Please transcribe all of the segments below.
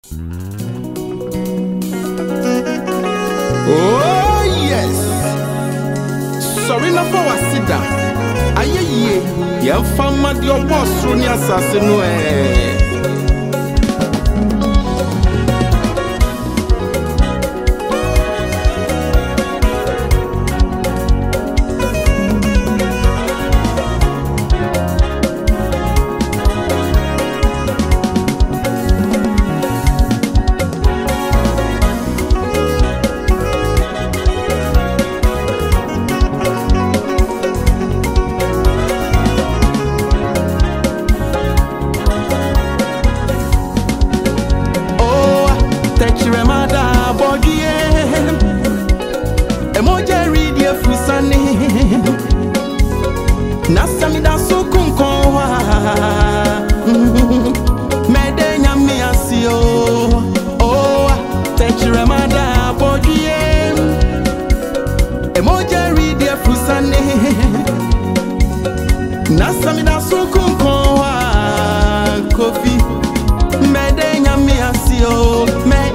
Oh yes. Sorry na for wasida. Ayeye, ya fama di obo sro ni asase no Remada body emoja read your fusane nasami da sukunkonwa medenya mi asio oh touch remada body emoja read your fusane nasami da sukunkonwa kofi medenya mi asio me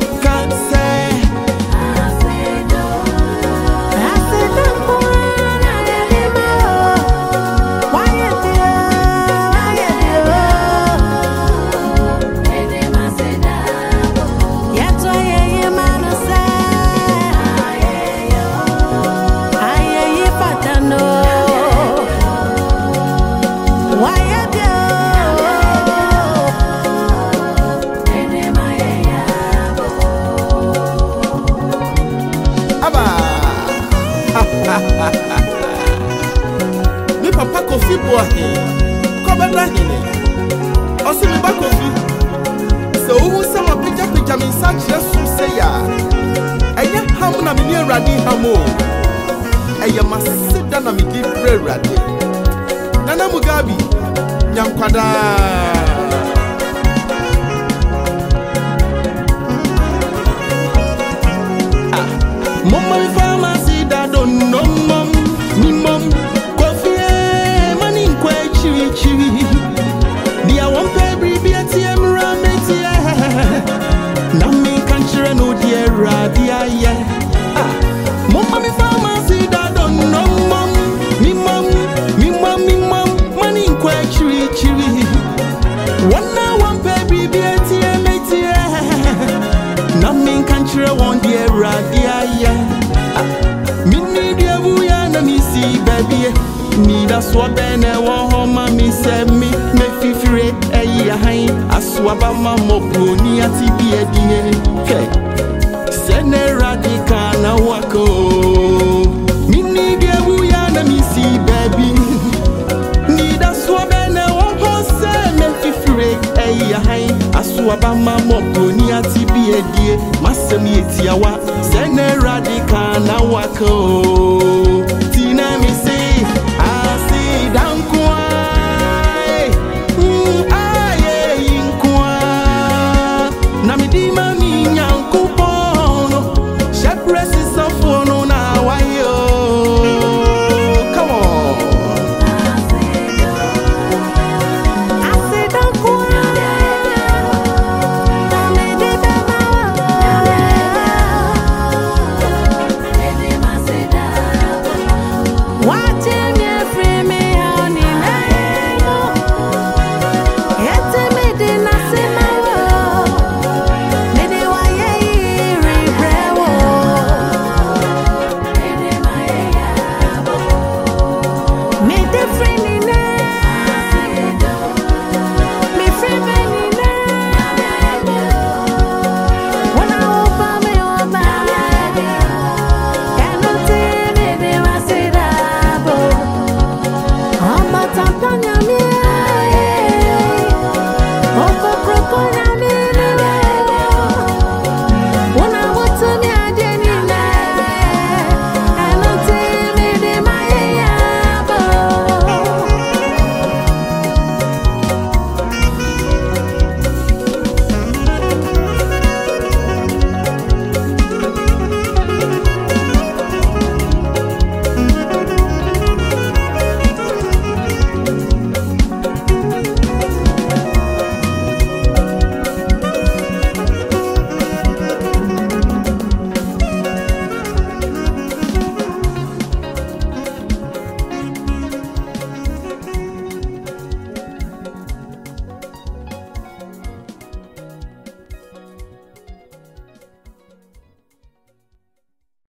Mi papa kofi boahe kobeda hene osi mi ba kofi se owu se ma pija mi sa kire so se ya eye ham na mi ni awrade ham o eye maseda na mi di awrade nana mugabi nyankwada mama mi pharmacy da don no mom mi mom coffee money nkwa chiri dia won pay bribi atm rameti na mi kan chire no dia radia ye mama mi pharmacy da don no mom mi mom money nkwa chiri wana won pay bribi atm na mi kan chire won dia radia ye baby, need a swab and a war, mammy said me, me fifre, a yahin, a swabba mamma, pony at TBA. Send a radical now, wako. Me need a wooyana, me see, baby. Need a swab and a war, say, me fifre, a yahin, a swabba mamma, pony at TBA. Master me, Tiawa, send a radical now, wako.